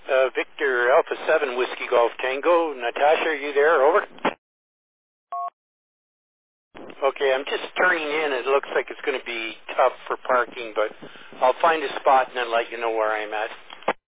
Victor Alpha 7 Whiskey Golf Tango. Natasha, are you there? Over. Okay, I'm just turning in. It looks like it's going to be tough for parking, but I'll find a spot and then let you know where I'm at.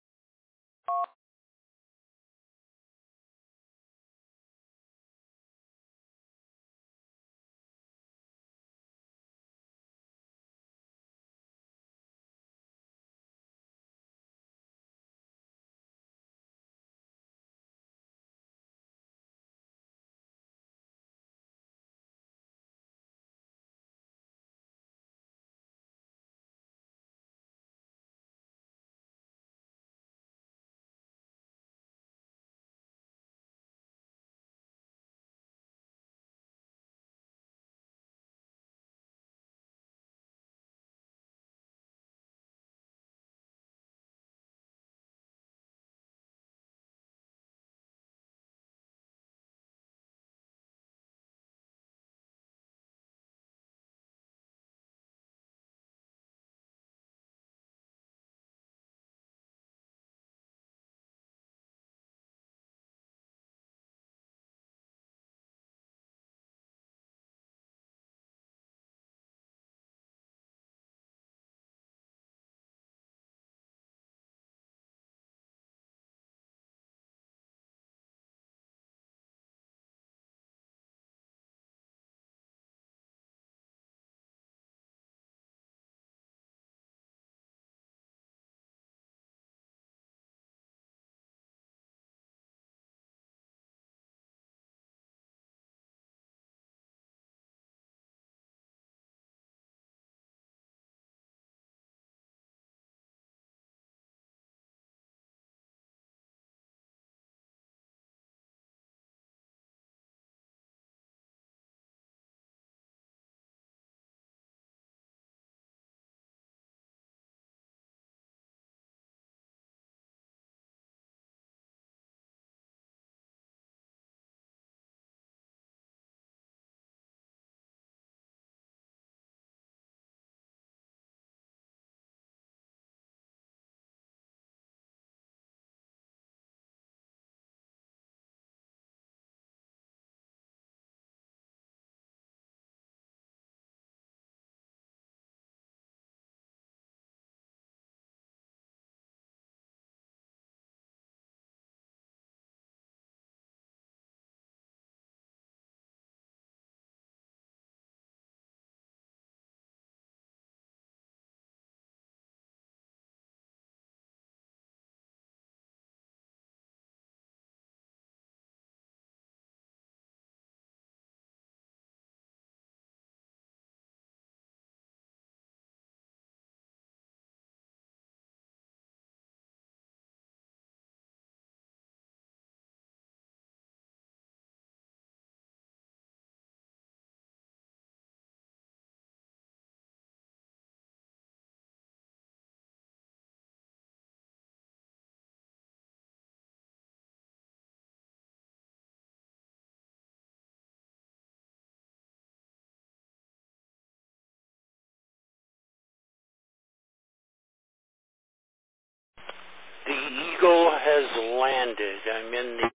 The Eagle has landed. I'm in the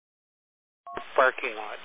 parking lot.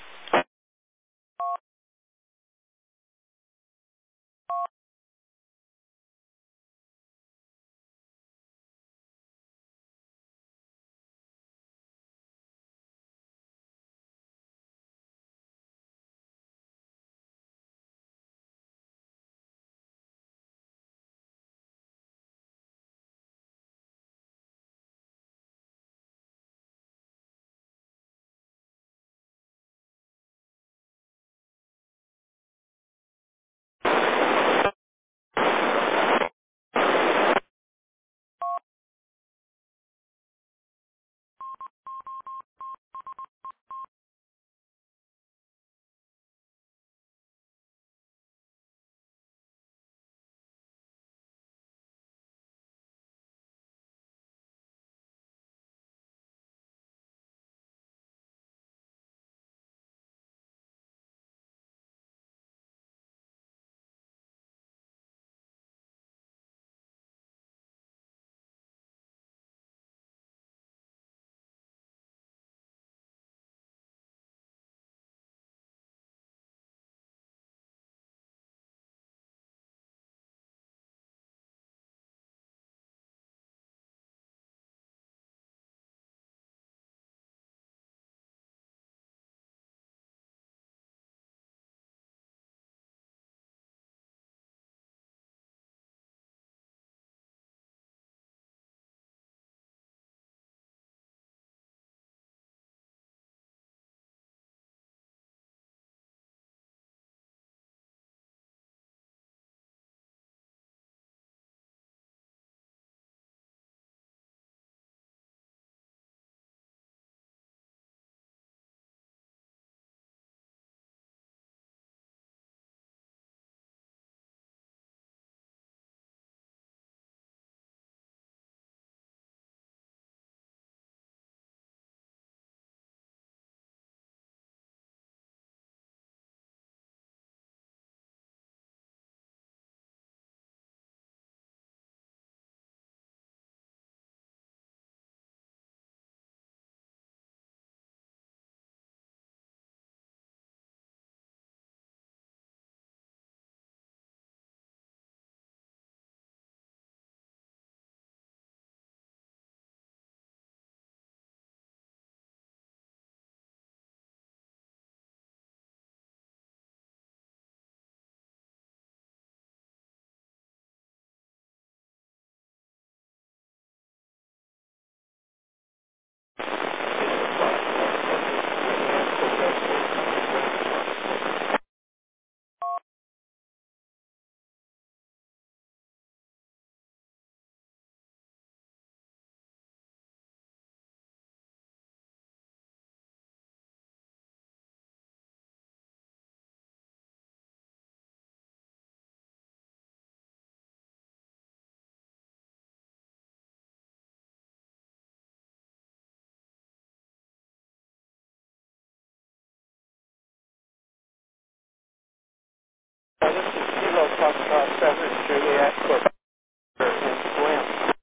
This is Kilo Foxtrot 7 Juliet Quebec in Slim.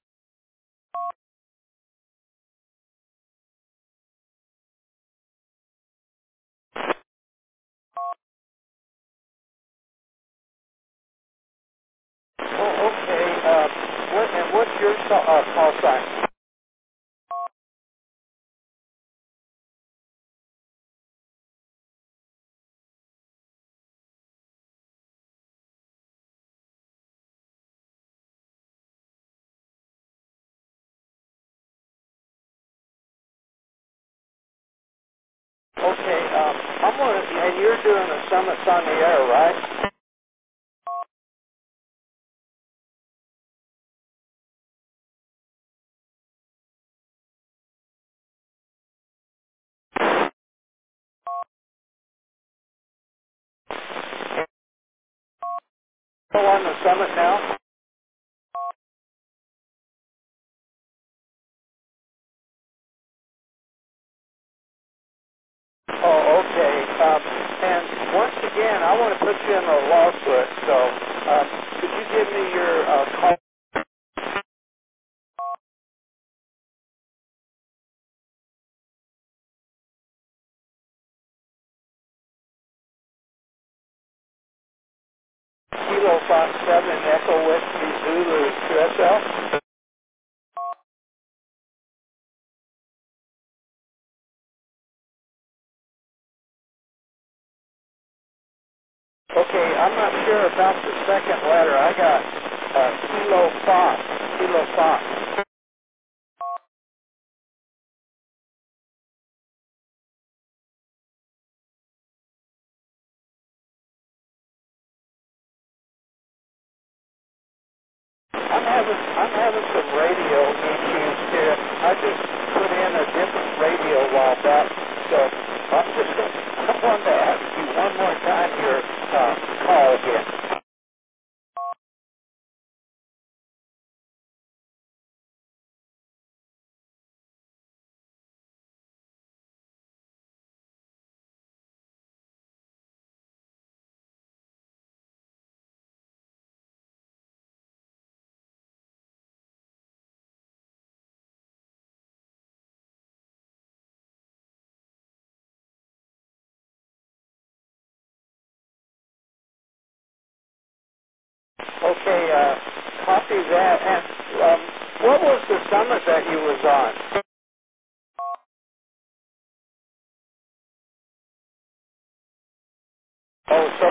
Oh, okay. What's your call sign? Okay. And you're doing the summits on the air, right? Still on the summit now? Oh, okay. And once again, I want to put you in a logbook. So, could you give me your call? Kilo Fox 7 Echo Whiskey Zulu QSL? Okay, I'm not sure about the second letter. I got Kilo Fox. Kilo Fox. I'm having some radio issues here. I just put in a different radio a while back, so I wanted to ask you one more time your call again. Okay, copy that. And what was the summit that you was on? Oh, so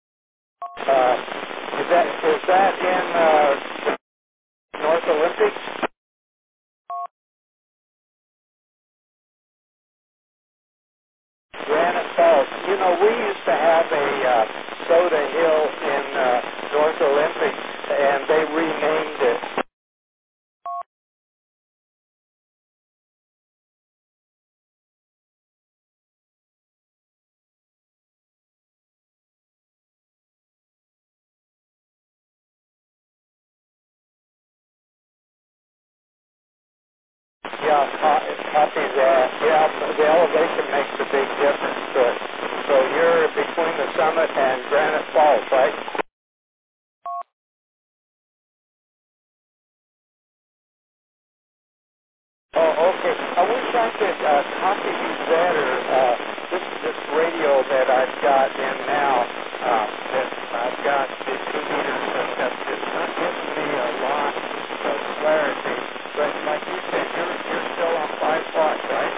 is that in North Olympics? Granite Falls. You know, we used to have a Soda Hill in North Olympic, and they renamed it. Yeah, copy that. Yeah, the elevation makes a big difference. So you're between the summit and Granite Falls, right? Oh, okay. I wish I could copy these better. This radio that I've got in now, that I've got the 2 meters hooked up, it's not giving me a lot of clarity. But like you said, you're still on 5 watts, right?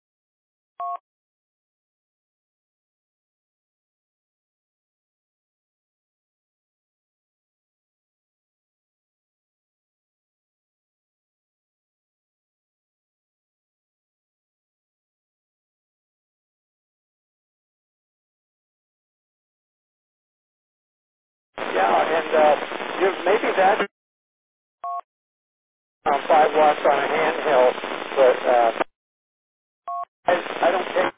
Yeah, and maybe that's on 5 watts on a handheld, but I don't think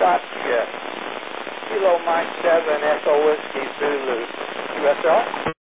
Kilo Mike 7 Echo Whiskey Zulu. USL?